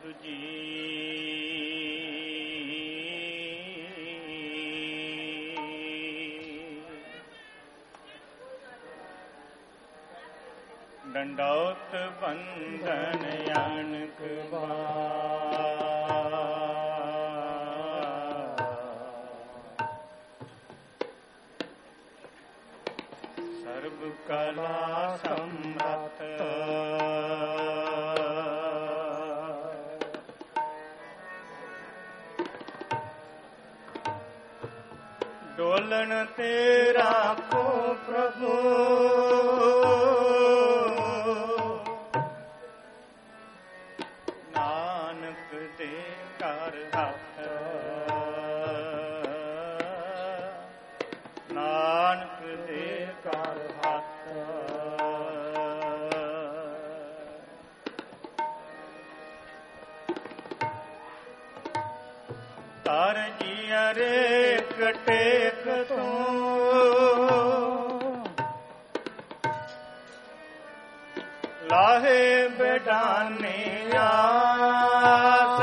ਸਤਿਗੁਰੂ ਜੀ। ਡੰਡੌਤ ਬੰਧਨ ਅਣਖ ਸਰਬ ਕਲਾ ਸਮਰੱਥ ਡੋਲਣ ਤੇ ਰਾਖੋ ਪ੍ਰਭੂ ਨਾਨਕ ਦੇ ਘਰ ਹੱਥ ਨਾਨਕ ਦੇ ਘਰ ਹੱਥ ਤਾਰ ਜੀਆ ਰੇ ਕਟੇਕ ਤੂੰ ਲਾਹੇ ਬੇਡਾਨੇ ਆਸ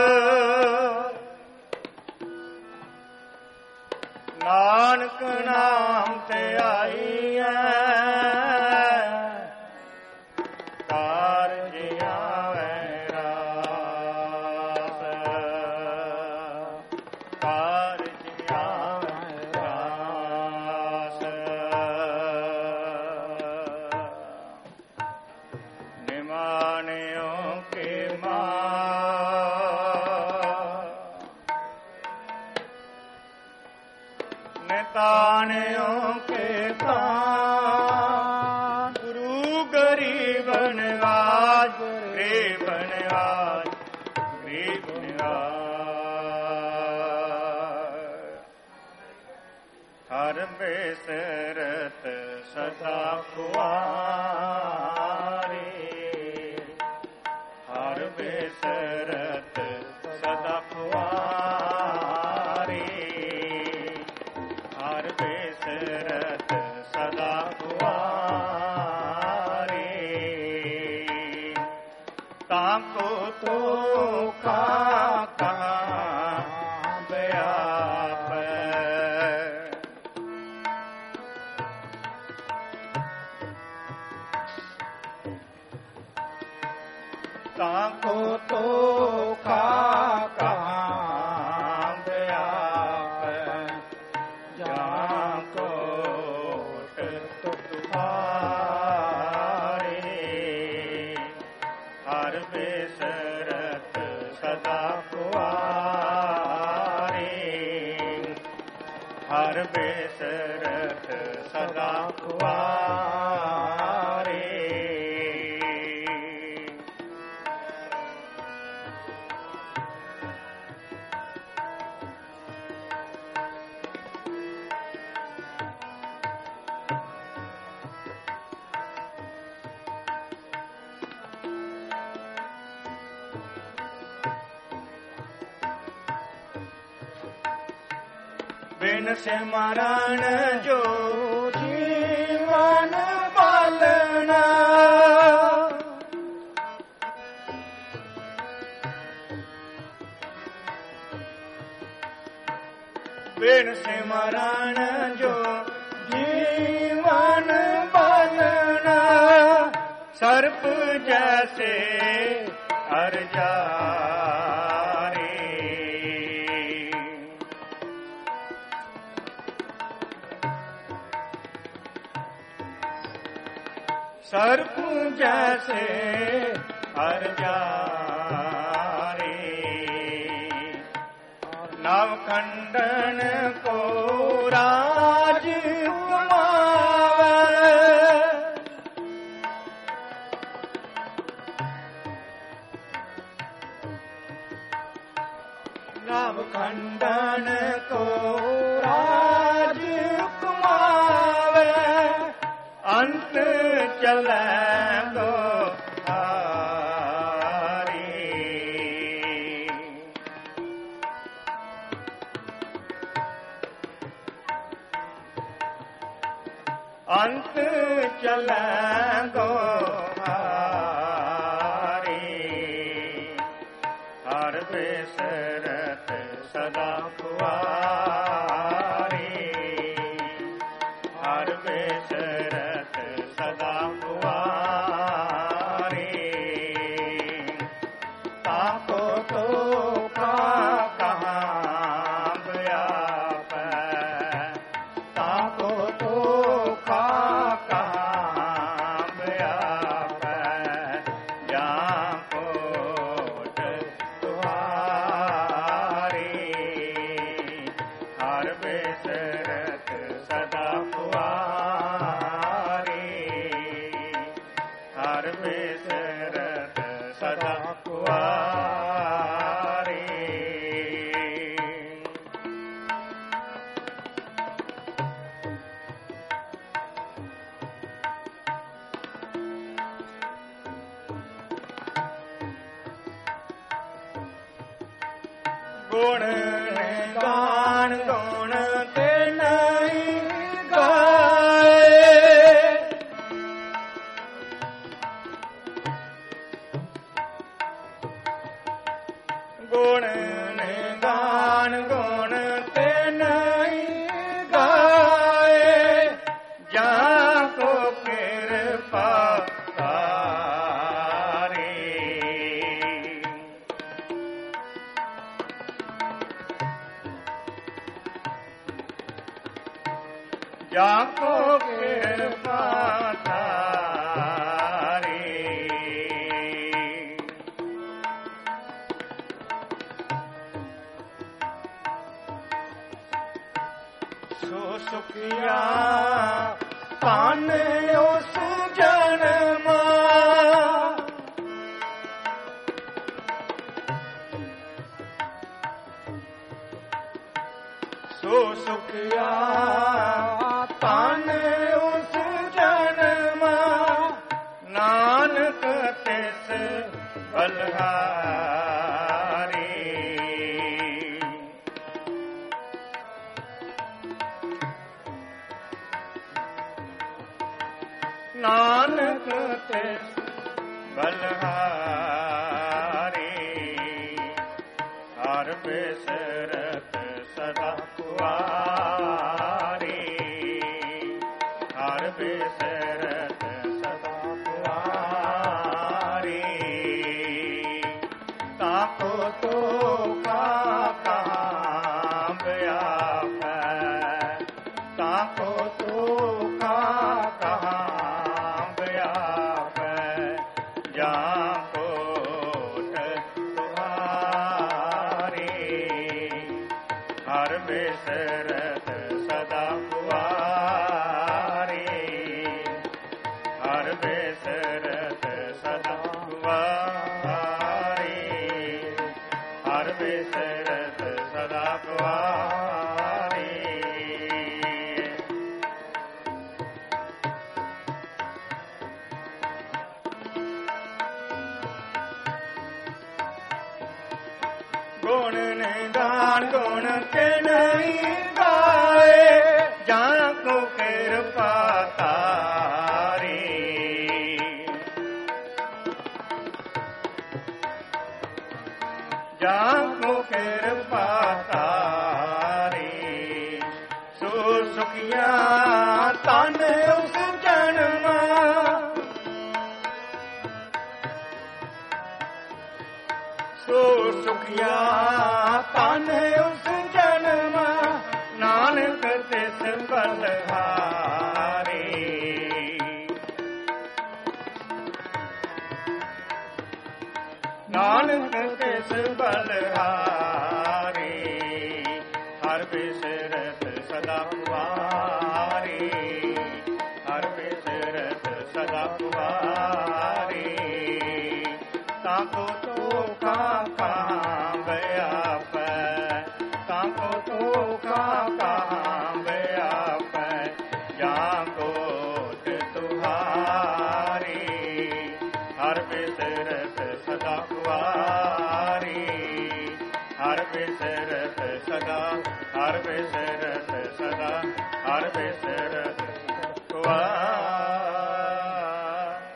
ਨਾਨਕ ਨਾਮ ਤੇ ਆਈ ਕਾਰਜ ਆਵੈ ਰਾਸ ਕਾਰਜ ਆਵੈ ਰਾਸ ਨਿਮਾਣਿਓ ਕੇ ਤਾਣਿਓ ਕੇ ਤਾਣ ਗੁਰੂ ਗਰੀਬਨ ਨਵਾਜ ਗਰੀਬਨ ਨਵਾਜ ਗਰੀਬਨ ਨਵਾਜ ਹਰ ਬੇਸਰਤ ਸਦਾ ਖੁਆਰੇ ਹਰ ਬੇਸਰਤ ਸਦਾ ਖੁਆਰੇ ਹਰ ਬੇਸਰਤ ਸਦਾ ਖੁਆਰੇ ਤਾਂ ਕੋ ਤੋ ਕਾ ਬਿਆਪ ਤਾਂ ਕੋ ਤੋ ਕਾ ਹਰ ਬੇਸਰਤ ਸਦਾ ਖੁਆਰੇ ਬਿਨ ਸਿਮਰਨ ਜੋ ਜੀਵਨ ਪਾਲਣਾ ਬਿਨ ਸਿਮਰਨ ਜੋ ਜੀਵਨ ਪਾਲਣਾ ਸਰਪ ਜੈਸੇ ਅਰਜਾ ਸਰਪ ਜੈਸੇ ਹਰ ਜਾਰੇ ਨਵ ਖੰਡਨ ਕੋ ਰਾਜ ਕਮਾਵੇ ਨਵ ਖੰਡਨ ਕੋ ਰਾਜ ਕਮਾਵੇ ਅੰਤ ਚਲੈ ਗੋ ਹਾਰੀ ਅੰਤ ਚਲੈ ਗੋ ਹਾਰੀ हर बिसरत सदा कुआरी, हर बिसरत सदा कुआरी। ताको तो का कहाँ व्यापै, ताको तो का कहाँ व्यापै, जहाँ कोट तुम्हारी, हर बिसरत सदा कुआरी, हर बिसरत सदा कुआरी। गुण गान गुण ते नहीं गाए, गुण गान गुण ते नहीं गाए, जाको कृपा तारी, जाको कृपा तारी। सो सुखिया तान उस जन्मा, सो सुखिया तान उस जन्मा, नानक तिस बलहारी, नानक तिस बलहारी, हर बिसरत सदा कुआरी, हर बिसरत सदा कुआरी। ताको तो का कहाँ व्यापै, ताको तो का कहाँ व्यापै, जहाँ कोट तुम्हारी, हर बिसरत सदा कुआरी, हर बिसरत सदा कुआरी, हर बिसरत सदा कुआरी। गुण निदान गुण के नहीं गाए, जाको कृपा तारी, जाको कृपा तारी। सो सुखिया तन उस जन्मा, सो सुखिया तन उस जन्मा, नानक तिस बलहारी, नानक तिस बलहारी, हर बिसरत सदा कुआरी, हर बिसरत सदा कुआरी। ताको तो का कहाँ व्यापै, ताको तो का कहाँ व्यापै, जहाँ कोट तुम्हारी, हर बिसरत सदा कुआरी, हर बिसरत सदा, हर बिसरत सदा, हर बिसरत कुआरी।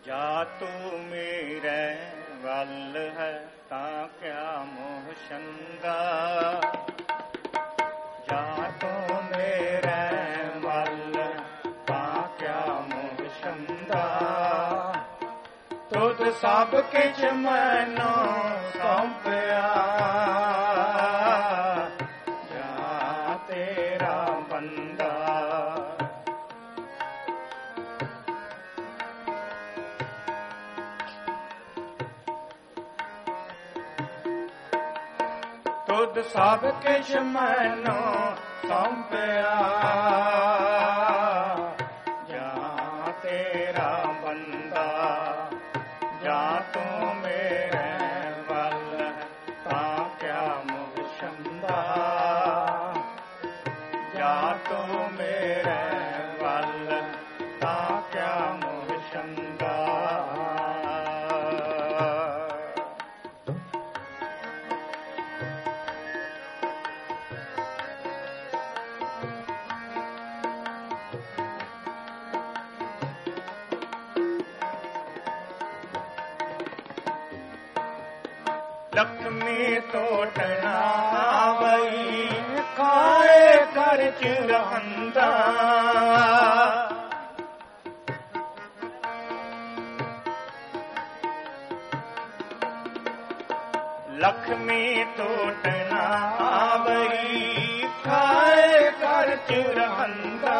ਜਾ ਤੂੰ ਮੇਰੇ ਵੱਲ ਹੈ ਤਾਂ ਕਿਆ ਮੋਹ ਛੰਦਾ, ਜਾ ਤੂੰ ਮੇਰੇ ਵੱਲ ਤਾਂ ਕਿਆ ਮੋਹ ਛੰਦਾ, ਤੁਧ ਸਭ ਕਿਛ ਮੈਨੂੰ ਸੌਂਪਿਆ, ਜਾ ਤੇਰਾ ਬੰਦਾ। ਤੁਧ ਸਭ ਕਿਛ ਮੈਨੂੰ ਸੌਂਪਿਆ, ਜਾਂ ਤੇਰਾ ਬੰਦਾ, ਜਾਂ ਤੂੰ ਮੇਰੇ ਵੱਲ ਤਾਂ ਕਿਆ ਮੋਹ ਛੰਦਾ, ਜਾਂ ਤੂੰ ਮੇਰੇ ਵੱਲ ਤਾਂ ਕਿਆ ਮੋਹ ਛੰਦਾ। ਲਖਮੀ ਟੋਟ ਨਾ ਆਵਈ, ਖਾਏ ਕਰ ਚਿਰਹੰਦਾ, ਲਖਮੀ ਟੋਟ ਨਾ ਆਵਈ, ਖਾਏ ਕਰ ਚਿਰਹੰਦਾ,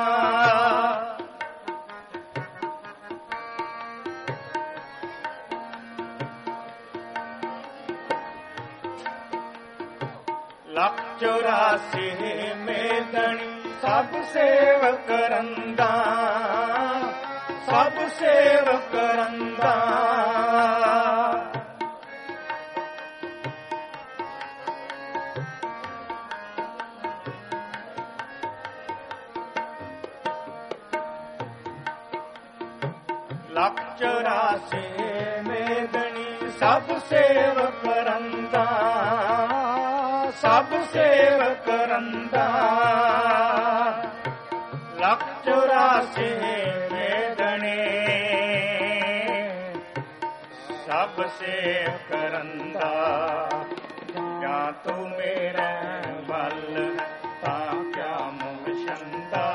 ਲੱਖ 84 ਮੇਦਣੀ ਸਭ ਸੇਵ ਕਰੰਦਾ, ਸਭ ਸੇਵ ਕਰੰਦਾ, ਲੱਖ 84 ਮੇਦਣੀ ਸਭ ਸੇਵ ਕਰੰਦਾ, ਸਭ ਸੇਵ ਕਰੰਦਾ, ਲੱਖ 84 ਮੇਦਣੀ ਸਭ ਸੇਵ ਕਰੰਦਾ, ਜਾਂ ਤੂੰ ਮੇਰੇ ਵੱਲ ਤਾਂ ਕਿਆ ਮੋਹ ਛੰਦਾ,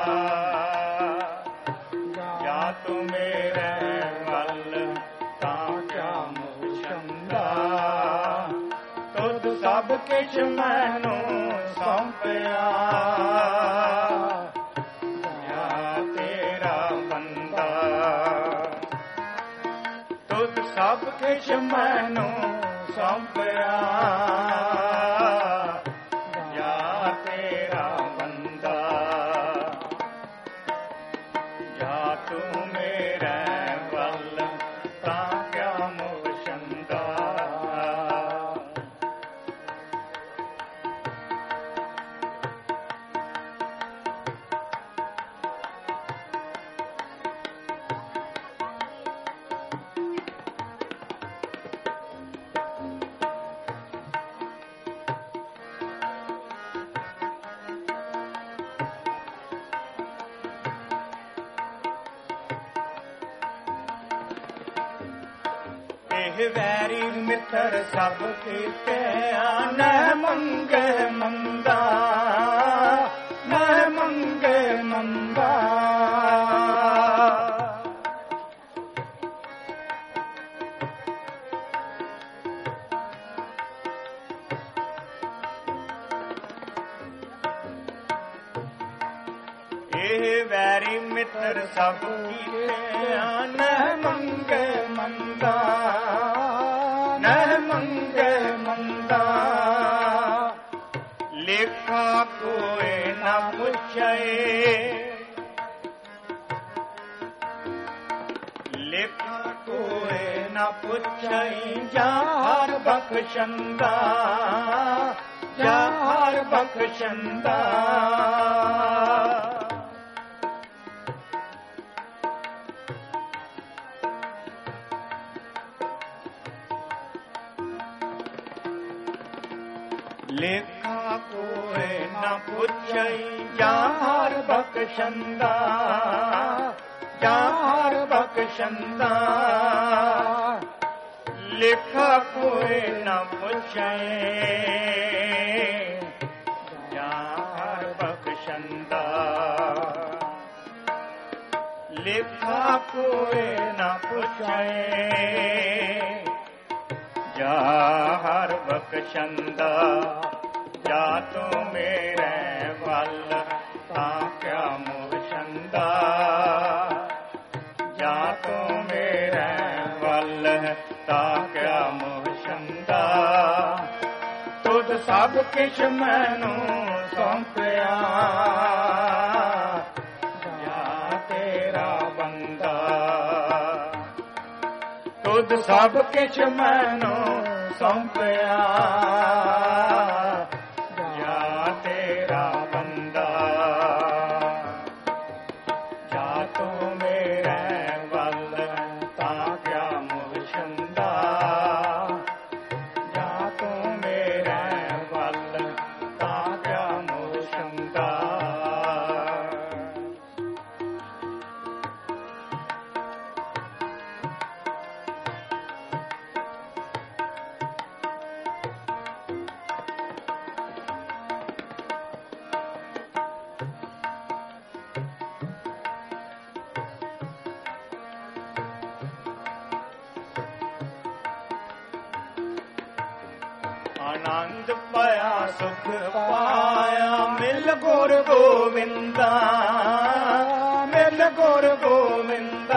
ਜਾਂ ਤੂੰ ਮੇਰੇ ਵੱਲ ਤਾਂ ਕਿਆ ਮੋਹ ਛੰਦਾ, ਤੁਧ ਸਭ ਕਿਛ ਮੈਨੂੰ ਸੌਂਪਿਆ, ਜਾਂ ਤੇਰਾ ਬੰਦਾ, ਤੁਧ ਸਭ ਕਿਛ ਮੈਨੂੰ ਸੌਂਪਿਆ, ਜਾਂ ਤੇਰਾ ਬੰਦਾ, ਜਾਂ ਤੂੰ ਮੇਰੇ ਵੱਲ ਤਾਂ ਕਿਆ ਮੋਹ ਛੰਦਾ। ਇਹ ਵੈਰੀ ਮਿੱਤਰ ਸਭ ਕੀਤੇ ਨਾ ਮੰਗੇ ਮੰਦਾ, ਨਾ ਮੰਗੇ ਮੰਦਾ, ਇਹ ਵੈਰੀ ਮਿੱਤਰ ਸਭ ਕੀਤੇ ਨਾ ਮੰਗੇ ਮੰਦਾ, ਨਾ ਮੰਗੇ ਮੰਦਾ, ਲੇਖਾ ਕੋਏ ਨਾ ਪੁੱਛੇ, ਲੇਖਾ ਕੋਏ ਨਾ ਪੁੱਛੇ, ਜਾਰ ਬਖਸ਼ੰਦਾ, ਜਾਰ ਬਖਸ਼ੰਦਾ, ਲੇਖਾ ਕੋਏ ਨਾ ਪੁੱਛਈ, ਜਾਰ ਬਖਸ਼ੰਦਾ, ਜਾਰ ਬਖਸ਼ੰਦਾ ਲਿਖਾ ਕੋਈ ਨਾ ਪੁੱਛੇ ਜਾਰ ਬਖਸ਼ੰਦਾ ਲਿਖਾ ਕੋਈ ਨਾ ਪੁੱਛੇ ਜਾਰ ਬਖਸ਼ੰਦਾ ਜਾ ਤੂੰ ਮੇਰੇ ਵੱਲ ਤਾਂ ਕਿਆ ਮੁਹਸ਼ੰਦਾ ਜਾ ਤੂੰ ਮੇਰੇ ਵੱਲ ਤਾਂ ਕਿਆ ਮੁਹਸ਼ੰਦਾ ਤੁਧ ਸਭ ਕਿਛ ਮੈਨੂੰ ਸੌਂਪਿਆ ਜਾ ਤੇਰਾ ਬੰਦਾ ਤੁਧ ਸਭ ਕਿਛ ਮੈਨੂੰ ਸੌਂਪਿਆ ਜਾ ਤੇਰਾ ਬੰਦਾ ਜਾ ਤੂੰ ਮੇਰੇ ਵੱਲ ਤਾਂ ਕਿਆ ਮੁਹਸ਼ੰਦਾ ਜਾ ਤੂੰ ਮੇਰੇ ਵੱਲ ਤਾਂ ਕਿਆ ਮੁਹਸ਼ੰਦਾ ਆਨੰਦ ਪਾਇਆ ਸੁਖ ਪਾਇਆ ਮਿਲ ਗੁਰ ਗੋਵਿੰਦਾ ਮਿਲ ਗੁਰ ਗੋਵਿੰਦਾ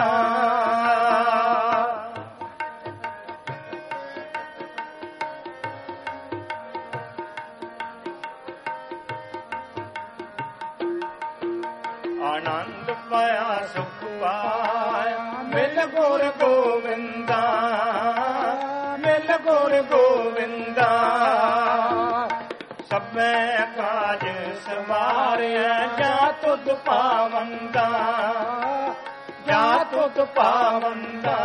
ਆਨੰਦ ਪਾਇਆ ਸੁਖ ਪਾਇਆ ਮਿਲ ਗੁਰ ਗੋਵਿੰਦਾ ਮਿਲ ਗੁਰ ਗੋਵਿੰਦਾ ਸਭੇ ਕਾਜ ਸਵਾਰਿਆ ਜਾ ਤੁਧ ਪਾਵੰਦਾ ਜਾ ਤੁਧ ਪਾਵੰਦਾ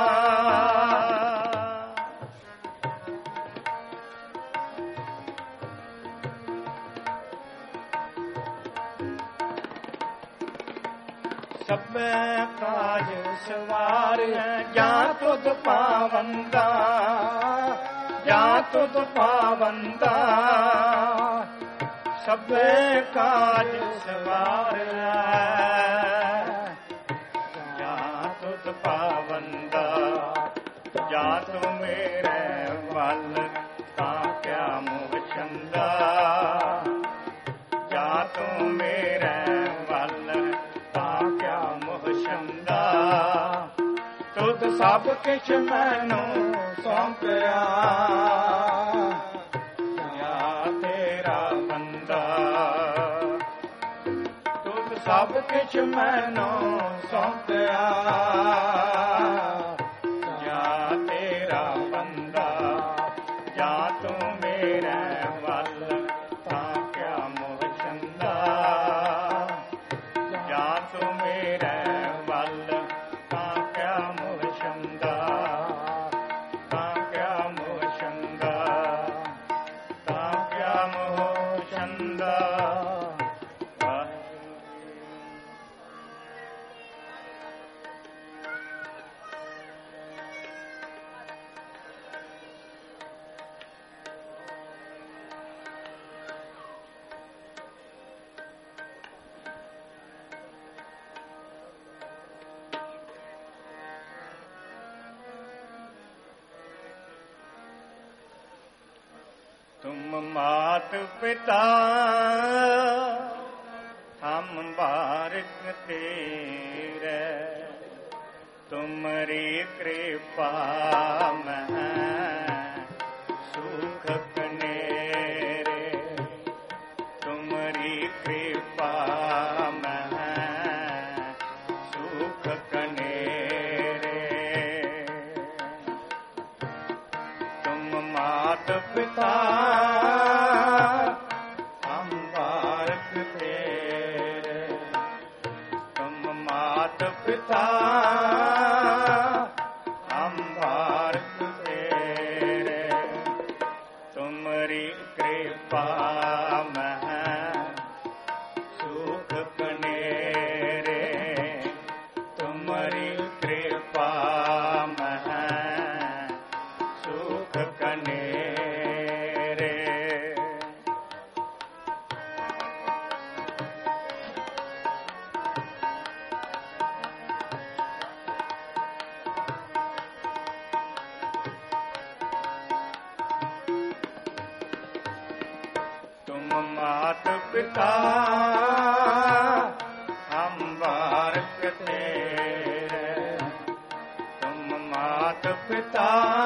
ਸਭੇ ਕਾਜ ਸਵਾਰਿਆ ਜਾ ਤੁਧ ਪਾਵੰਦਾ ਜਾ ਤੁਧ ਪਾਵੰਦਾ ਸਭੇ ਕਾਜ ਸਵਾਰਿਆ ਜਾ ਤੁਧ ਪਾਵੰਦਾ ਜਾ ਤੂੰ ਮੇਰੇ ਵੱਲ ਤਾਂ ਕਿਆ ਮੁਹਸ਼ੰਦਾ ਜਾ ਤੂੰ ਮੇਰੇ ਵੱਲ ਤਾਂ ਕਿਆ ਮੁਹਸ਼ੰਦਾ ਤੁਧ ਸਭ ਕਿਛ ਮੈਨੂੰ ਸੌਂਪਿਆ ਜਾ ਤੇਰਾ ਬੰਦਾ ਤੁਧ ਸਭ ਕਿਛ ਮੈਨੂੰ ਸੌਂਪਿਆ ਜਾ ਤੇਰਾ ਬੰਦਾ ਜਾ ਤੂੰ ਮੇਰੇ ਵੱਲ ਤਾਂ ਕਿਆ ਮੁਹਸ਼ੰਦਾ ਜਾ ਤੂੰ ਮੇਰੇ ਵੱਲ ਤਾਂ ਕਿਆ ਮੁਹਸ਼ੰਦਾ ਤਾਂ ਕਿਆ ਮੁਹਸ਼ੰਦਾ ਤਾਂ ਕਿਆ ਮੁਹਸ਼ੰਦਾ तुम मात पिता हम बारिक तेरे तुमरी कृपा में सुख कनेरे तुमरी कृपा में सुख कनेरे तुम मात पिता पिता हम भारत तेरे तुमरी कृपा में सुख कनेरे तुम मात पिता हम बारक तेरे, तुम मात पिता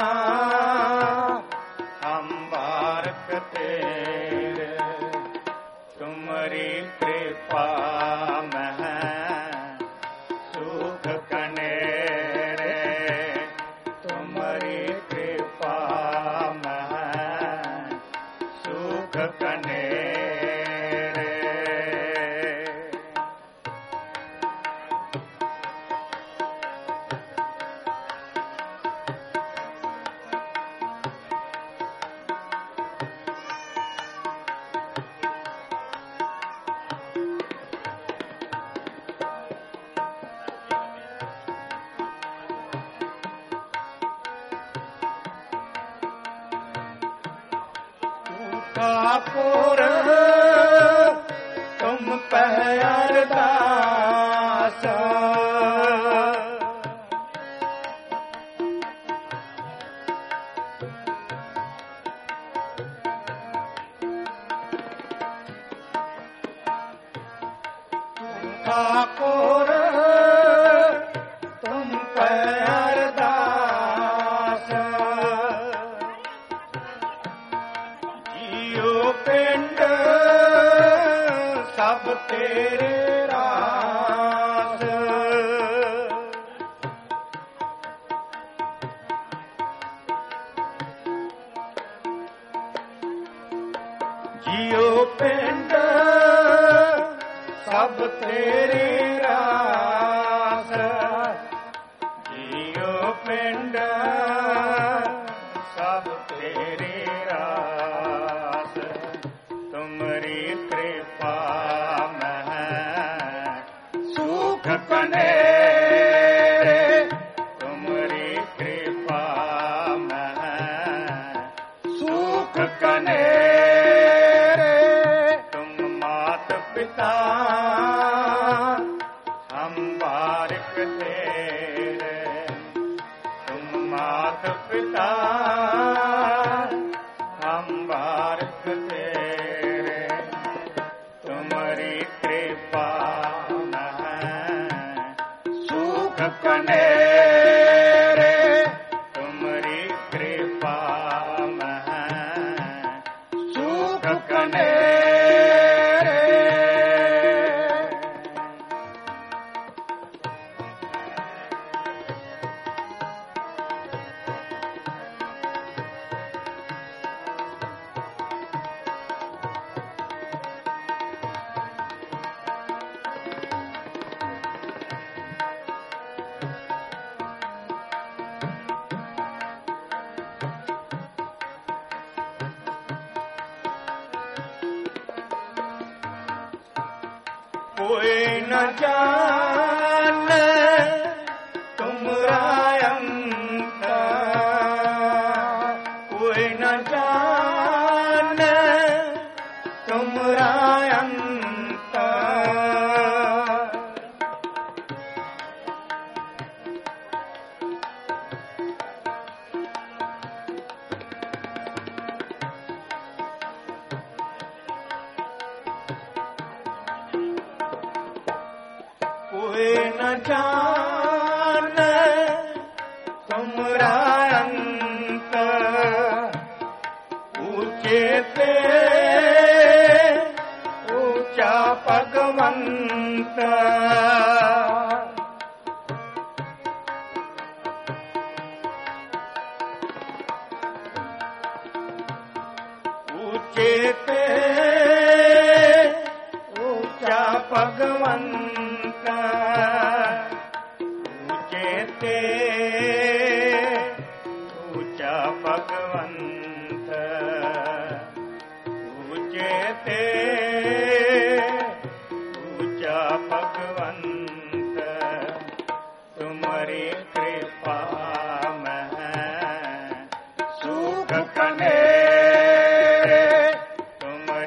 हम बारक तेरे, तुम्हारी कृपा में सुख कनेरे, तुम्हारी कृपा में सुख कनेरे। ठाकुर तुम पे अरदास, ठाकुर तुम पे अरदास, पिंड सब तेरे रास, जियो पिंड सब तेरे रास, जियो पिंड सब तेरे रास, तुम्हारी कृपा में सुख कनेरे, तुम्हारी कृपा में सुख कनेरे, तुम मात पिता हम बारक तेरे, तुम मात पिता हम बारक तेरे, तुम्हारी कृपा में सुख कनेरे, तुम्हारी कृपा में सुख कनेरे। कोई न जाने तुमरा अंत, कोई न जाने तुमरा अंत, कोई न जाने तुमरा अंत, ऊंचे ते ऊंचा भगवंत, ऊंचे ते ऊंचा भगवंत, ऊंचे ते ऊंचा भगवंत, ऊंचे ते ऊंचा भगवंत, तुम्हारी कृपा में सुख कनेरे, तुम्हारी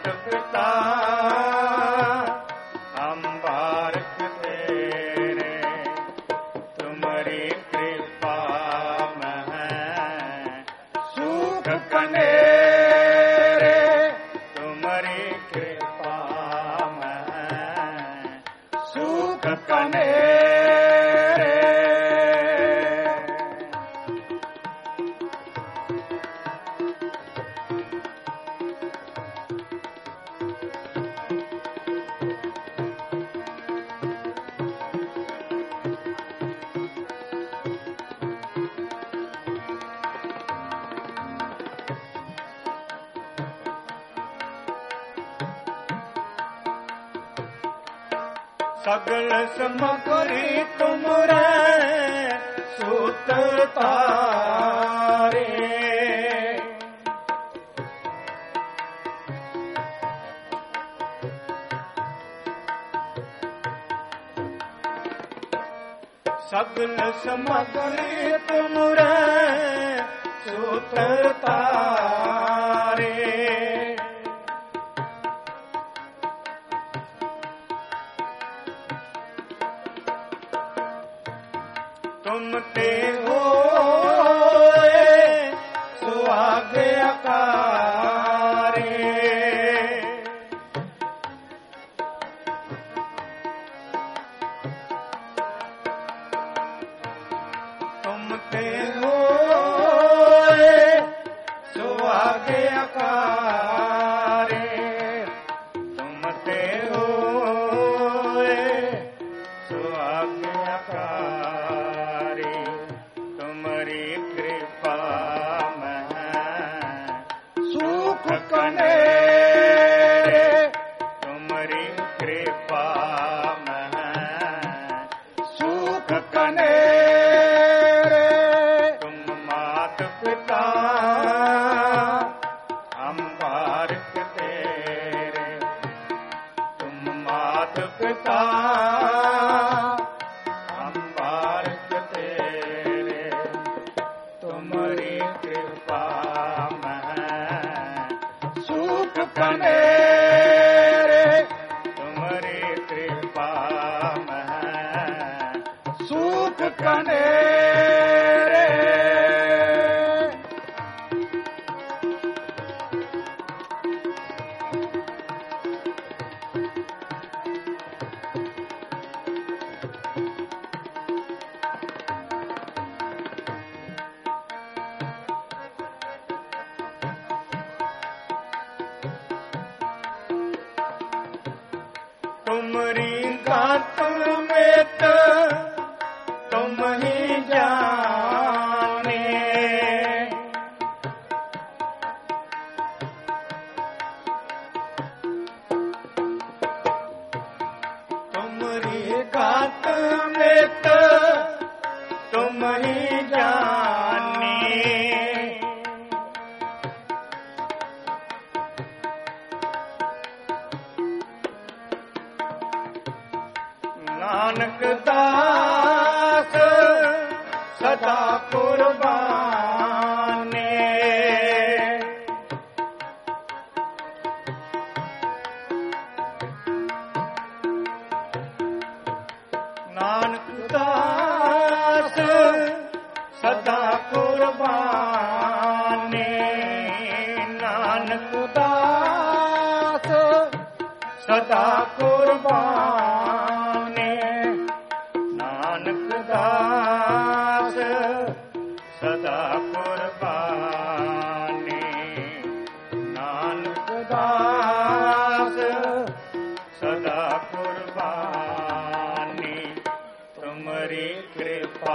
मात पिता हम बारक तेरे, तुम्हारी कृपा में सुख कनेरे, तुम्हारी कृपा में सुख कनेरे। सगल समगरी तुमरे सूत्र तारे, सगल समगरी तुमरे सूत्र तारे। तुम ते होए सुहागे अकारे, तुम ते होए सुहागे अकारे, तुम ते होए सुहागे अकारे। तुम्हारी कृपा में सुख कनेरे, तुम्हारी कृपा में सुख कनेरे। तुम मात पिता हम बारक तेरे, तुम मात पिता हम बारक तेरे, तुम्हारी कृपा में सुख कनेरे, तुम्हारी कृपा में सुख कनेरे। तुम्हारी गात में तो तुम ही जाने, तुम्हारी गात में तो तुम ही जाने। नानक दास सदा कुर्बाने, नानक दास सदा कुर्बाने, नानक दास सदा कुर्बाने, नानक दास सदा कुर्बाने, नानक दास सदा कुर्बानी। तुम्हारी कृपा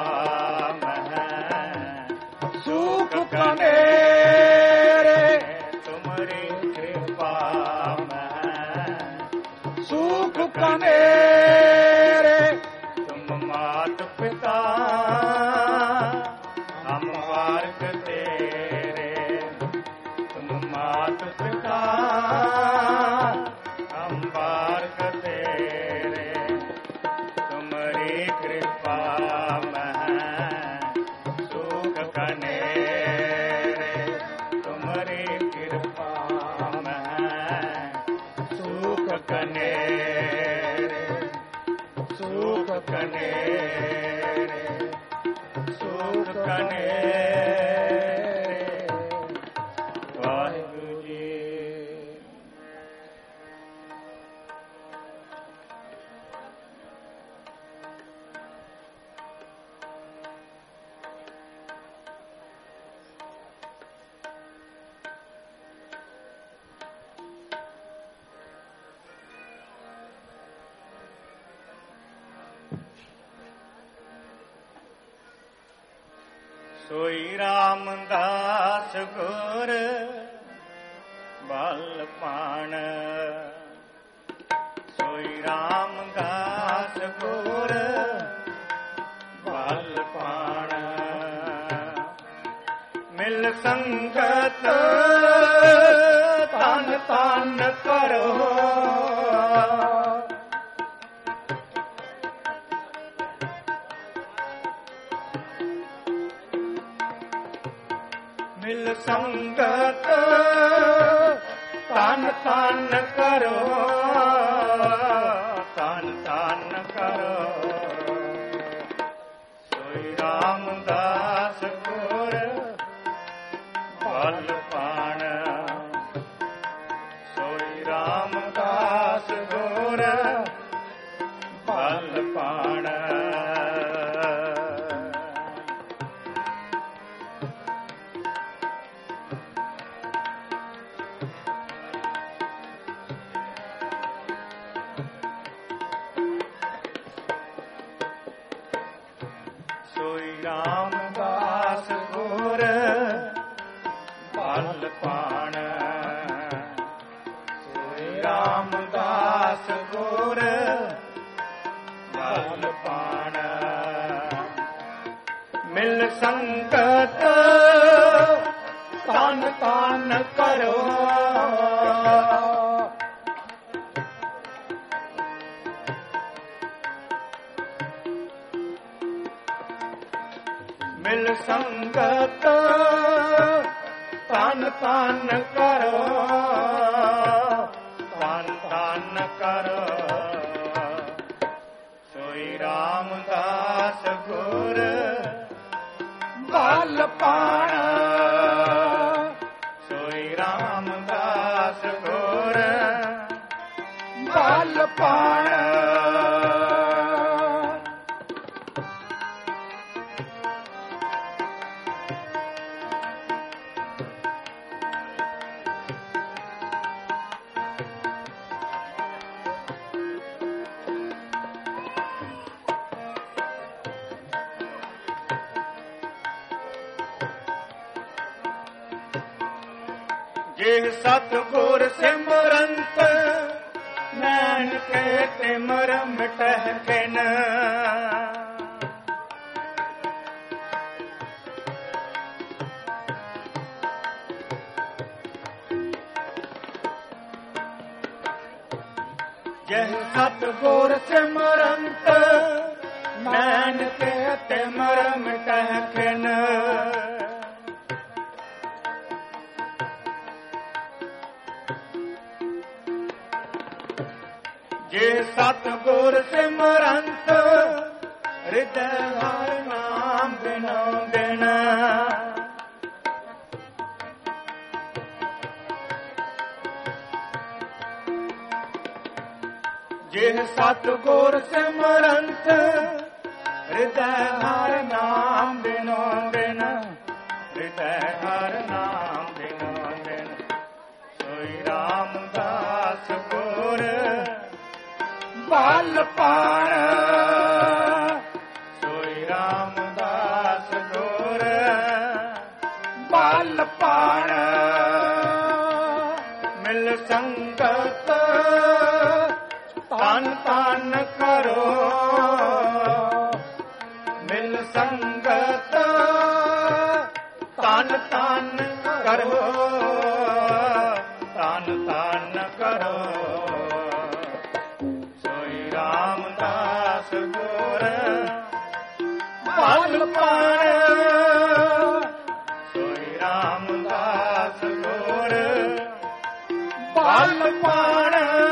में सुख कनेरे, तुम्हारी कृपा में सुख कनेरे। तुम मात पिता हम बारक तेरे, तुम मात पिता हम बारक तेरे, तुम्हारी कृपा में सुख कनेरे, तुम्हारी कृपा में ਸੋਈ ਰਾਮਦਾਸ ਗੁਰ ਬਲ ਪਾਣ। ਸੋਈ ਰਾਮਦਾਸ ਗੁਰ ਬਲ ਪਾਣ। ਮਿਲ ਸੰਗਤ ਤਨ ਤਨ ਕਰੋ। ਮਿਲ ਸੰਗਤ ਤਨ ਤਨ ਕਰੋ। ਤਨ ਤਨ ਕਰੋ। ਸੋਈ ਰਾਮਦਾਸ ਗੁਰ ਬਲ ਪਾਣ। ਸੋਈ ਰਾਮਦਾਸ ਗੁਰ ਬਲ ਪਾਣ। ਸੋਈ ਰਾਮਦਾਸ ਗੁਰ ਬਲ ਪਾਣ। ਸੋਈ ਰਾਮਦਾਸ ਗੁਰ ਬਲ ਪਾਣ। ਮਿਲ ਸੰਗਤ ਤਨ ਤਨ ਕਰੋ। ਮਿਲ ਸੰਗਤ ਤਨ ਤਨ ਕਰੋ। ਤਨ ਤਨ ਕਰੋ। ਸੋਈ ਰਾਮਦਾਸ ਗੁਰ ਬਲ ਪਾਣ। ਸੋਈ ਰਾਮਦਾਸ ਗੁਰ ਬਲ ਪਾਣ। ਜੇ ਸਤਿਗੁਰ ਸਿਮਰੰਤ ਨਾਨਕੇ ਤਿਮਰ ਮਿਟਹਿ ਕਿਨ। ਜੇ ਸਤਿਗੁਰ ਸਿਮਰੰਤ ਨਾਨਕੇ ਤਿਮਰ ਮਿਟਹਿ ਕਿਨ। ਜੇ ਸਤਿਗੁਰ ਸਿਮਰੰਤ ਹਿਰਦੈ ਹਰਿ ਨਾਮ ਬਿਨੋ ਬਿਨ। ਜੇ ਸਤਿਗੁਰ ਸਿਮਰੰਤ ਹਿਰਦੈ ਹਰਿ ਨਾਮ ਬਿਨੋ ਬਿਨ। ਹਿਰਦੈ ਹਰਿ ਨਾਮ ਬਿਨੋ ਬਿਨ। ਸੋਈ ਰਾਮਦਾਸ ਗੁਰ ਬਲ ਪਾਣ। ਸੋਈ ਰਾਮਦਾਸ ਗੁਰ ਬਲ ਪਾਣ। ਮਿਲ ਸੰਗਤ ਤਨ ਤਨ ਕਰੋ। ਮਿਲ ਸੰਗਤ ਤਨ ਤਨ ਕਰੋ। ਤਨ ਤਨ ਕਰੋ। ਰਾਮਦਾਸ ਗੁਰ ਬਲ ਪਾਣ। ਸੋਈ ਰਾਮਦਾਸ ਗੁਰ ਬਲ ਪਾਣ।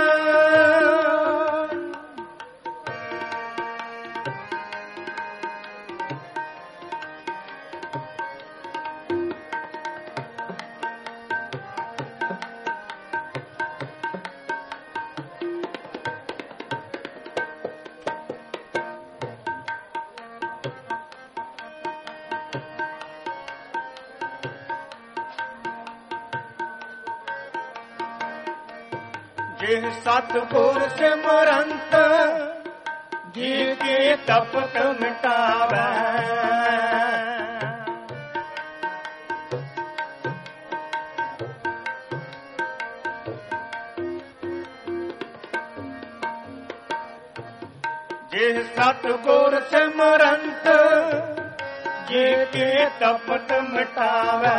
ਜਿਹ ਸਤਿਗੁਰ ਸਿਮਰੰਤ ਜੀ ਕੀ ਤਪਤ ਮਿਟਾਵੈ। ਜਿਹ ਸਤਿਗੁਰ ਸਿਮਰੰਤ ਜੇ ਕੇ ਤਪਤ ਮਿਟਾਵੈ।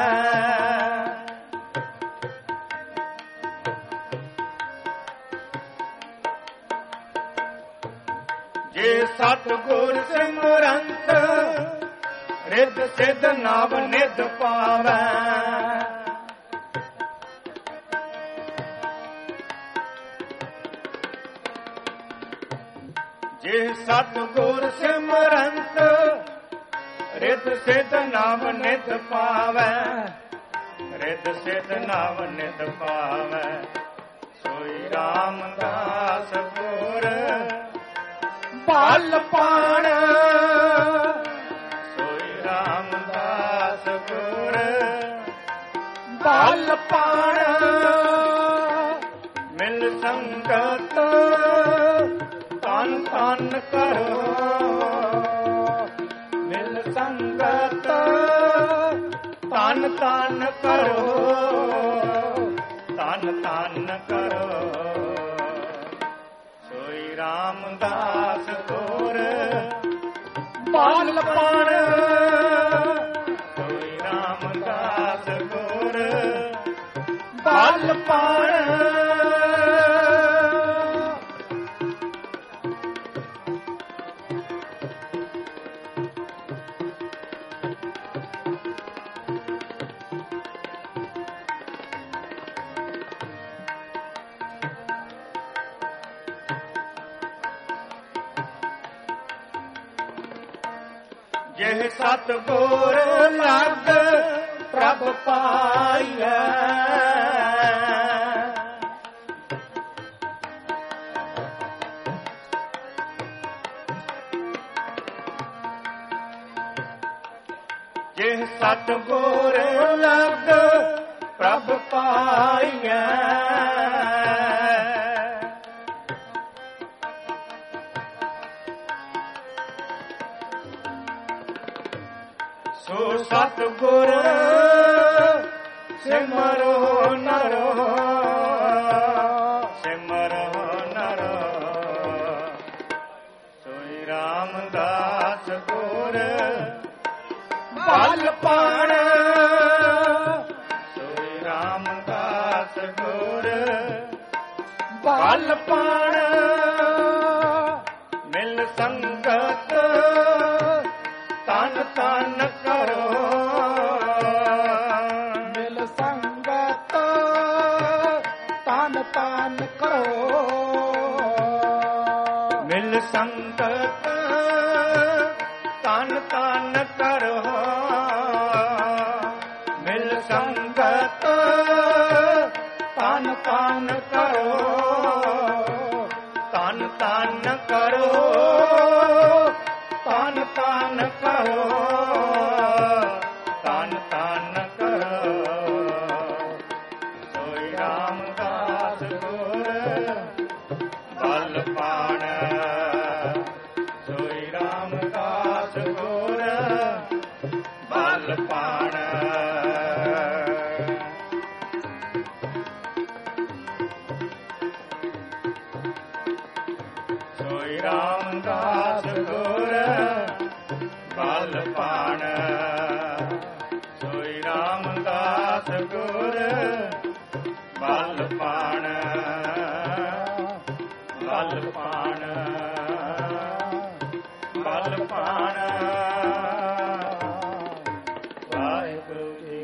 ਜੇ ਸਤਿਗੁਰ ਸਿਮਰੰਤ ਰਿੱਧ ਸਿੱਧ ਨਾਮ ਨਿਧ ਪਾਵੈ। ਜੇ ਸਤਿਗੁਰ ਸਿਮਰੰਤ ਰਿੱਧ ਸਿੱਧ ਨਾਮ ਨਿਧ ਪਾਵੈ। ਰਿੱਧ ਸਿੱਧ ਨਾਮ ਨਿਧ ਪਾਵੈ। ਸੋਈ ਰਾਮਦਾਸ ਗੁਰ ਬਲ ਪਾਣ। ਸੋਈ ਰਾਮਦਾਸ ਗੁਰ ਬਲ ਪਾਣ। ਮਿਲ ਸੰਗਤ ਤਨ ਤਨ ਕਰੋ। ਮਿਲ ਸੰਗਤ ਤਨ ਤਨ ਕਰੋ। ਤਨ ਤਨ ਕਰੋ। ਸੋਈ ਰਾਮਦਾਸ ਗੁਰ ਬਲ ਪਾਣ। ਸੋਈ ਰਾਮਦਾਸ ਗੁਰ ਬਲ ਪਾਣ। ਜਿਹ ਸਤਿਗੁਰ ਲਗ ਪ੍ਰਭ ਪਾਈਐ। ਜਿਹ ਸਤਿਗੁਰ ਲਗ ਪ੍ਰਭ ਪਾਈਐ। ਸੋ ਸਤਿਗੁਰ ਸਿਮਰੋ ਨਰੋ। ਸਿਮਰੋ ਨਰੋ। ਸੋਈ ਰਾਮਦਾਸ ਗੁਰ ਬਲ ਪਾਣ। ਸੋਈ ਰਾਮਦਾਸ ਗੁਰ ਬਲ ਪਾਣ। ਮਿਲ ਸੰਗਤ ਤਨ ਤਨ ਕਰੋ। ਮਿਲ ਸੰਗਤ ਤਨ ਤਨ ਕਰੋ। ਮਿਲ ਸੰਗਤ ਤਨ ਤਨ ਕਰੋ। ਮਿਲ ਸੰਗਤ ਤਨ ਤਨ ਕਰੋ। ਤਨ ਤਨ ਕਰੋ। ਤਨ ਤਨ ਕਰੋ। ਤਨ ਤਨ ਕਰੋ। ਸੋਈ ਰਾਮਦਾਸ ਗੁਰ ਬਲ ਪਾਣ। ਸੋਈ ਰਾਮਦਾਸ ਗੁਰ ਬਲ ਪਾਣ। ਸੋਈ ਰਾਮਦਾਸ ਗੁਰ ਬਲ ਪਾਣ। ਸੋਈ ਰਾਮਦਾਸ ਗੁਰ ਬਲ ਪਾਣ। ਬਲ ਪਾਣ। ਬਲ ਪਾਣ। ਵਾਹਿਗੁਰੂ ਜੀ।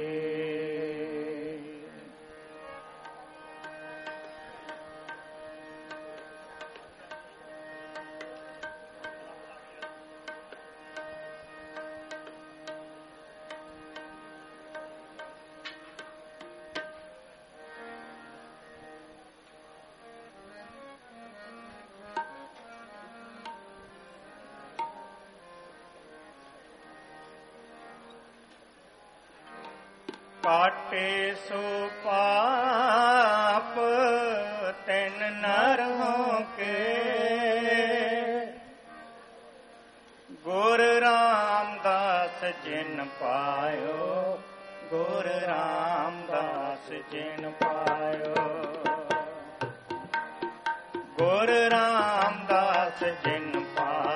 ਕਾਟੇ ਸੋ ਪਾਪ ਤਿਨ ਨਰ ਹੋ ਕੇ। ਗੁਰ ਰਾਮਦਾਸ ਜਿਨ ਪਾਇਓ। ਗੁਰ ਰਾਮਦਾਸ ਜਿਨ ਪਾਇਓ। ਗੁਰ ਰਾਮਦਾਸ ਜਿਨ ਪਾਇਓ।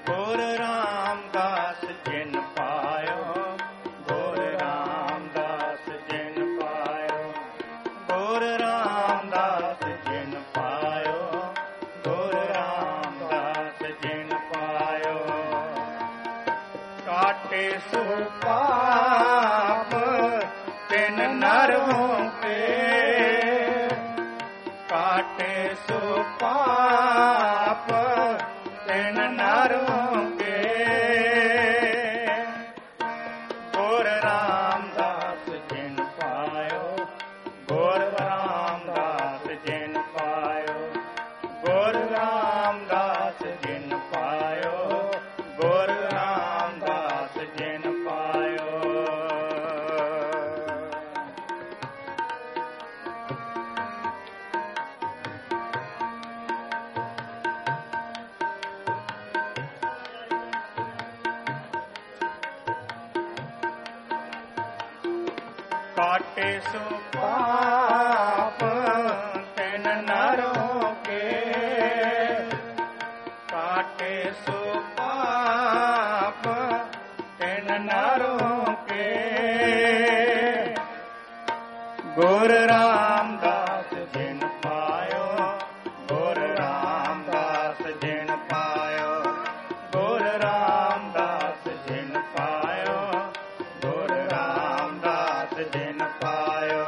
गुर रामदास जिन पायो, गुर रामदास जिन पायो, गुर रामदास जिन पायो, गुर रामदास जिन पायो। काटे सो पाप तिन नरहों के, काटे सो पाप तिन नरहों के। गुर रामदास जिन पायो, गुर रामदास जिन पायो, गुर रामदास जिन पायो, गुर रामदास जिन पायो। काटे सो पाप तिन नरों के, काटे सो पाप तिन नरों के। गुर रामदास जिन पायो, गुर रामदास जिन पायो, गुर रामदास जिन पायो, गुर रामदास जिन पायो।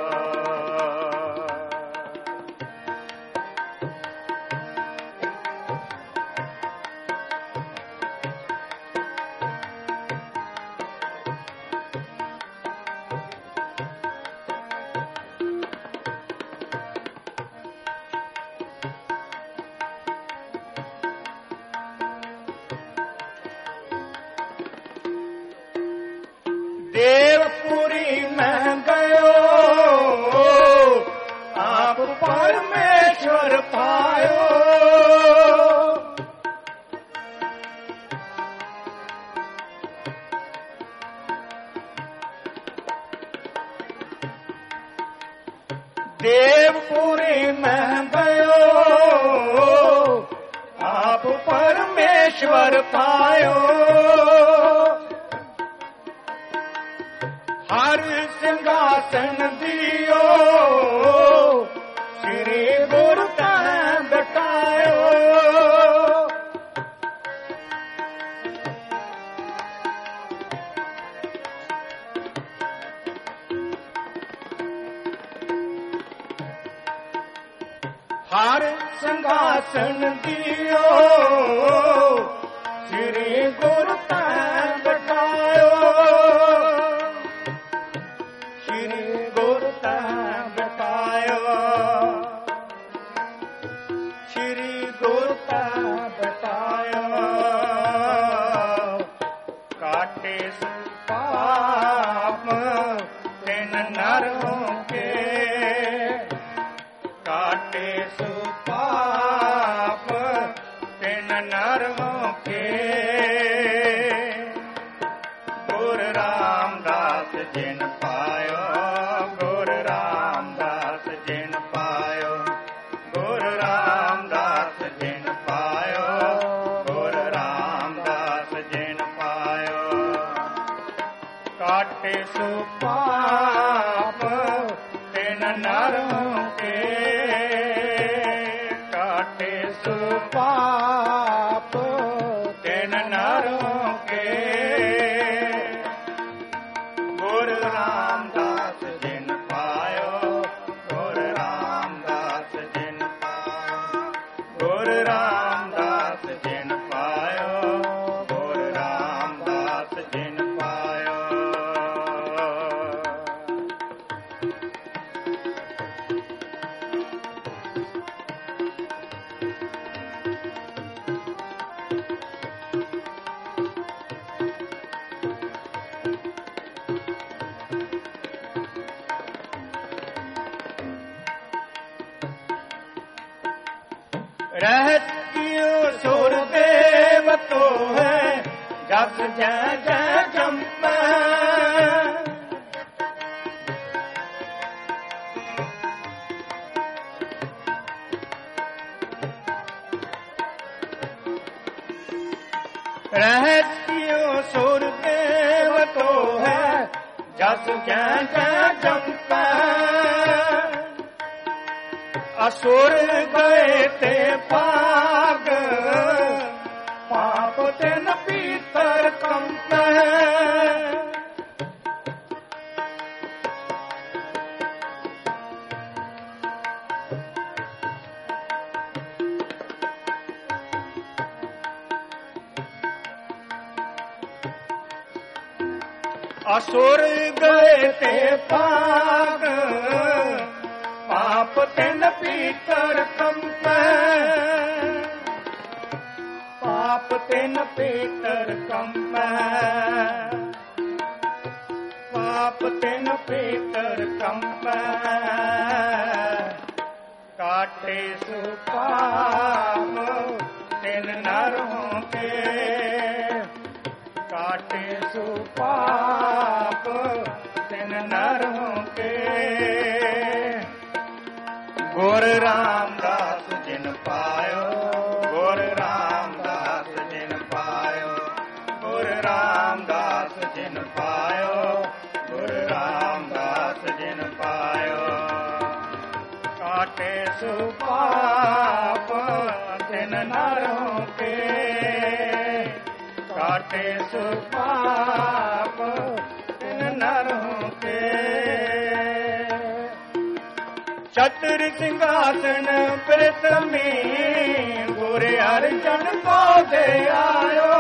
देवपुरी में गयो, आप परमेश्वर पायो। देवपुरी में गयो, आप परमेश्वर पायो। हर सिंहासन दियो, श्री गुरु तैं बटायो। हर सिंहासन दियो, श्री गुरु तैं बटायो। काटे सो पाप तिन नरों के, काटे सो पाप तिन नरों के। गुर रामदास जिन पायो, गुर रामदास जिन पायो, गुर रामदास जिन पायो, गुर रामदास जिन पायो। काटे सो पाप तिन नरों के, काटे सो पाप तिन नरों के। गुर रामदास जिन पायो, गुर रामदास जिन पायो, गुर रामदास जिन पायो, गुर रामदास जिन पायो। रहतियो सुरदेव तो है, जग जय जय जम्पै। रहस्यो सुर देव तो है जस ज्ञान जपै असुर गए ते पाग पाप तिन पीतर कंपै असुर गए ते पाग पाप तिन पीतर कंपै पाप तिन पीतर कंपै पाप तिन पीतर कंपै काटे सुपाप तिन नरों के काटे सुपाप तिन नरों के गुर रामदास जिन पायो गुर रामदास जिन पायो गुर रामदास जिन पायो गुर रामदास जिन पायो काटे सुपाप तिन नरों के काटे सुपाप तिन नरों के चतुर सिंहासन प्रथमी गुरु अर्जन को दे आयो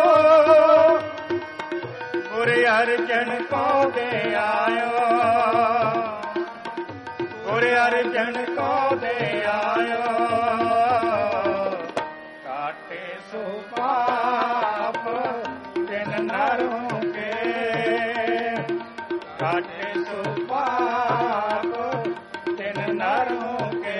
गुरु अर्जन को दे आयो गुरु अर्जन को दे आयो काटे सुपाप तिन नरों के काटे सुपाप तिन नरों के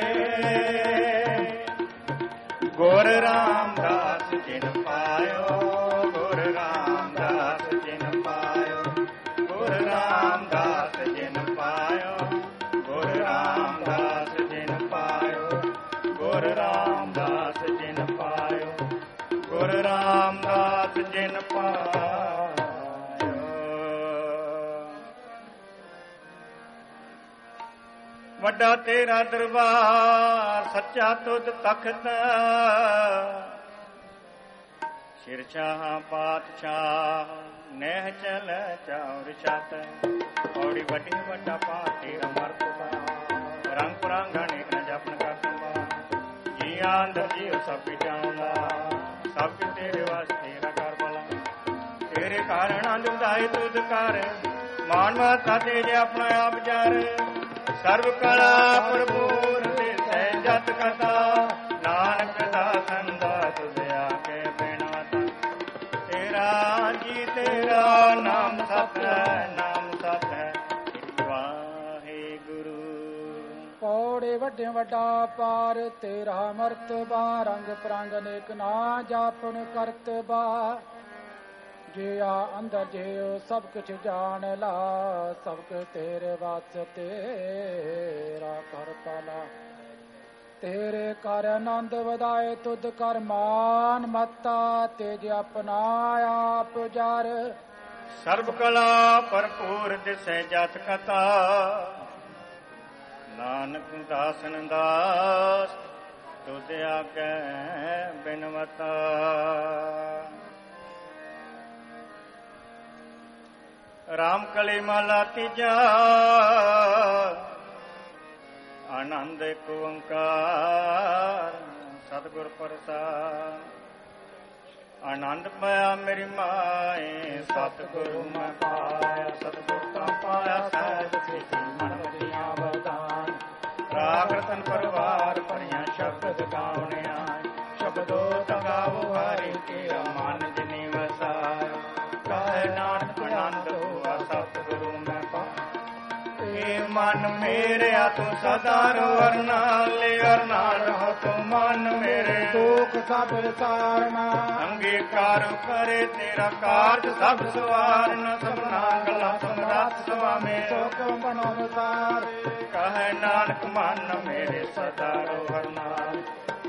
गुर रामदास जिन पायो गुर रामदास जिन पायो गुर रामदास जिन पायो गुर रामदास जिन पायो गुर रामदास जिन पायो गुर रामदास जिन पायो ਵੱਡਾ ਤੇਰਾ ਦਰਬਾਰ ਸੱਚਾ ਤੁਧ ਤਖਤ ਸ਼ਿਰਸ਼ਾਹ ਪਾਤਸ਼ਾਹ ਨਹਿ ਚਲ ਚੌਰ ਛਤ ਔੜੀ ਵੱਡੀ ਵੱਡਾ ਪਾਠ ਤੇਰਾ ਮਰਤਬਾ ਰੰਗ ਪ੍ਰਾਂਗਣ ਇੱਕ ਨ ਜਪਨ ਕਰਤਬਾ ਜੀ ਆਂਦਰ ਜੀਵ ਸਭ ਜਾਉਂਦਾ ਸਭ ਤੇਰੇ ਵਾਸਤੇ ਰਕਾਰ ਬਲਾ ਤੇਰੇ ਕਾਰਨ ਆਂਦਾਏ ਤੁਧ ਕਰ ਮਾਨ ਮਾਤਾ ਤੇਰੇ ਆਪਣਾ ਆਪ ਜਰ ਸਰਬ ਕਲਾ ਭਰਪੂਰ ਤੇ ਸਹਿਜਤ ਕਥਾ ਨਾਨਕ ਦਾਸਨ ਦਾ ਤੁਧਿਆ ਕੇ ਬਿਨਵਤਾ ਤੇਰਾ ਜੀ ਤੇਰਾ ਨਾਮ ਸਤ ਹੈ ਵਾਹਿਗੁਰੂ ਪੌੜੇ ਵੱਡੇ ਵੱਡਾ ਪਾਰ ਤੇਰਾ ਮਰਤਬਾ ਰੰਗ ਪ੍ਰੰਗ ਨੇਕ ਨਾ ਜਾਪਨ ਕਰਤਬਾ ਜਿਆ ਅੰਦਰ ਜਿਉ ਸਭ ਕੁਛ ਜਾਣ ਲਾ ਸਭ ਕੁ ਤੇਰੇ ਵਾਸਤੇ ਤੇਰਾ ਕਰ ਪਾਲਾ ਤੇਰੇ ਕਰ ਆਨੰਦ ਵਧਾਏ ਤੁਧ ਕਰ ਮਾਨ ਮਤਾ ਤੇਜ ਆਪਣਾ ਆਪ ਜਰ ਸਰਬ ਕਲਾ ਭਰਪੂਰ ਦਿਸੈ ਜਤ ਕਥਾ ਨਾਨਕ ਦਾਸਨ ਦਾਸ ਤੁਧ ਆਗੇ ਬਿਨਵਤਾ ਰਾਮ ਕਲੀ ਮਾਲਾ ਤੀਜਾ ਆਨੰਦ ਏਕ ਓੰਕਾਰ ਸਤਿਗੁਰ ਪ੍ਰਸਾਦ ਆਨੰਦ ਪਾਇਆ ਮੇਰੀ ਮਾਏ ਸਤਿਗੁਰੂ ਮੈਂ ਪਾਇਆ ਸਤਿਗੁਰ ਤਾਂ ਪਾਇਆ ਸਹਿਜ ਸਿੱਧੀ ਮਨ ਵਜਿਆ ਵਰਦਾਨ ਰਾਗ ਰਤਨ ਪਰਵਾਰ ਭਰੀਆਂ ਸ਼ਬਦ ਗਾਉਣੇ ਆਏ ਸ਼ਬਦੋ ਤਗਾਵੋ ਹਰਿ ਕੇ ਮਨ ਜਿਨੀ ਵਸਾਇਆ ਕਹਿ ਨਾਨਕ ਆਨੰਦ ਹੋਆ ਸਤਿਗੁਰੂ ਮੈਂ ਪਾਇਆ ਮਨ ਮੇਰਿਆ ਤੂੰ ਸਦਾ ਰੋ ਅਰਨਾਲੇ ਅਰਨਾਲ ਹੋ ਤੂੰ ਮਨ ਮੇਰੇ ਦੁਖ ਸਭ ਤਾਰਨਾ ਅੰਗੀਕਾਰ ਕਰੇ ਤੇਰਾ ਕਾਰਜ ਸਭ ਸਵਾਰਨ ਸਭਨਾ ਗਲਾ ਸਮਰਾਤ ਸੁਆਮੀ ਸੋਕ ਮਨੋ ਅਨੁਸਾਰ ਕਹੈ ਨਾਨਕ ਮਨ ਮੇਰੇ ਸਦਾ ਰੋ ਅਰਨਾਲ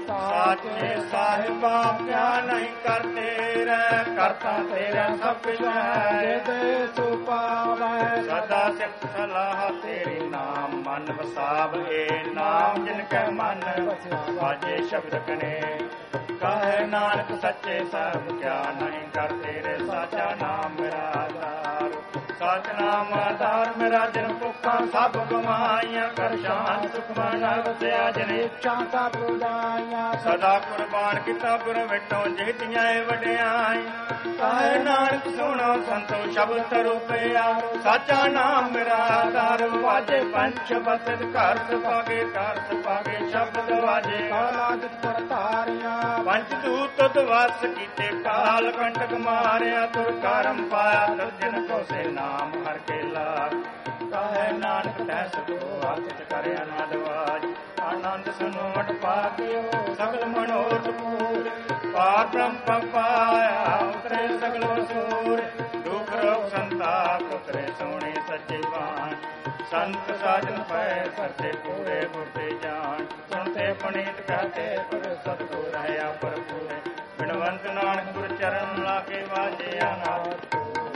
ਸਾਚੇ ਸਾਹਿਬਾ ਕਿਆ ਨਹੀਂ ਕਰਤੇ ਰਹਿ ਕਰਤਾ ਤੇਰਾ ਸਭ ਕੁਛ ਹੈ ਦੇ ਸੁਪਾਵੈ ਸਦਾ ਸਿਫਤ ਸਲਾਹ ਤੇਰੀ ਨਾਮ ਮਨ ਵਸਾਵੇ ਨਾਮ ਜਿਨ ਕੈ ਮਨ ਵਾਜੇ ਸ਼ਬਦ ਕਨੇ ਕਹੇ ਨਾਨਕ ਸੱਚੇ ਸਾਹਿਬ ਕਿਆ ਨਹੀਂ ਕਰਤੇ ਰੇ ਸਾਚਾ ਨਾਮ ਮੇਰਾ ਆਧਾਰ ਸਾਚ ਨਾਮ ਆਧਾਰ ਮੇਰਾ ਜਿਨ ਭੁੱਖਾਂ ਸਭ ਗਵਾਈਆਂ ਕਰ ਸ਼ਾਨ ਸੁਖ ਮਨ ਵਸਿਆ ਜਿਨ ਇੱਛਾ ਸਭ ਉਡਾਈਆਂ ਸਦਾ ਕੁਰਬਾਨ ਕੀਤਾ ਗੁਰ ਵਿਟੋ ਜਿਹਤੀਆਂ ਵਡਿਆਈ ਕਹੇ ਨਾਨਕ ਸੁਣੋ ਸੰਤੋ ਸ਼ਬਦ ਰੂਪਿਆ ਸਾਚਾ ਨਾਮ ਮੇਰਾ ਆਧਾਰ ਵਾਜੇ ਪੰਚ ਬਸਤ ਘਰ ਸੁਪਾਗੇ ਸ਼ਬਦ ਵਾਜੇ ਕਾਲਾਦਿਤ ਕਰਤਾਰਿਆ ਪੰਚ ਦੂਤ ਦਵਸ ਕੀਤੇ ਕਾਲ ਕੰਟਕ ਮਾਰਿਆ ਤੁਰ ਕਰਮ ਪਾਇਆ ਦਰਜਨ ਕੋ ਸੇ ਨਾਮ ਹਰ ਕੇ ਲਾਗ ਕਹੇ ਨਾਨਕ ਤੈ ਸੁਖੋ ਆਤਿਤ ਕਰੇ ਅਨੰਦਵਾਜ ਆਨੰਦ ਸੁਨੋਟ ਪਾਕਿਓ ਸਗਲ ਮਨੋਰਥ ਪੂਰ ਪਾਰ ਬ੍ਰਹਮ ਪਾਇਆ ਉਤਰੇ ਸਗਲ ਵਸੂਰ ਦੁਖ ਰੋਗ ਸੰਤਾਪ ਉਤਰੇ ਸੋਹਣੇ ਸੱਚੇ ਬਾਣ ਸੰਤ ਸਾਜਨ ਪੈ ਸਰਤੇ ਪੂਰੇ ਗੁਰਤੇ ਜਾਣ ਸੁਣਤੇ ਪਣੀਤ ਕਹਤੇ ਪਰ ਸਤਿਗੁਰ ਰਹਾ ਪਰਪੂਰੇ ਬਿਨਵੰਤ ਨਾਨਕ ਗੁਰ ਚਰਨ ਲਾਗੇ ਵਾਜੇ ਅਨਾਥ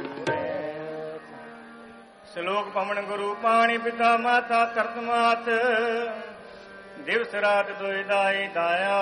ਸ਼ਲੋਕ ਪਵਨ ਗੁਰੂ ਪਾਣੀ ਪਿਤਾ ਮਾਤਾ ਧਰਤ ਮਾਤ ਦਿਵਸ ਰਾਤ ਦੁਇ ਦਾਈ ਦਾਇਆ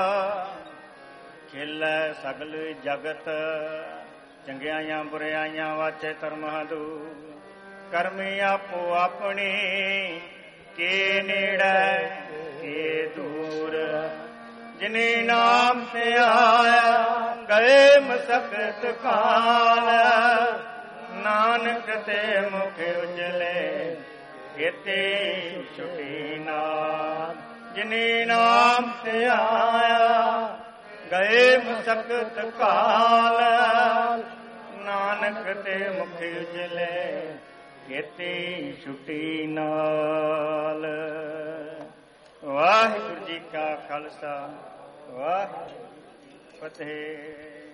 ਖੇਲੈ ਸਗਲ ਜਗਤ ਚੰਗਿਆਈਆਂ ਬੁਰਿਆਈਆਂ ਵਾਚੇ ਧਰਮਾਦੂ ਕਰਮੀ ਆਪੋ ਆਪਣੀ ਕੇ ਨੇੜੇ ਕੇ ਦੂਰ ਜਿਨੇ ਨਾਮ ਤੇ ਆਇਆ ਗਏ ਮਸਕਤ ਕਾਲ ਨਾਨਕ ਤੇ ਮੁਖ ਉਜਲੇ ਕੀਤੇ ਛੁਟੀ ਨਾਮ ਜਿਨੇ ਨਾਮ ਤੇ ਆਇਆ ਗਏ ਮਸਕਤ ਕਾਲ ਨਾਨਕ ਤੇ ਮੁਖ ਉਜਲੇ ਕੀਤੇ ਛੁਟੀ ਨਾਲ। ਵਾਹਿਗੁਰੂ ਜੀ ਕਾ ਖਾਲਸਾ ਵਾਹਿਗੁਰੂ ਫਤਿਹ।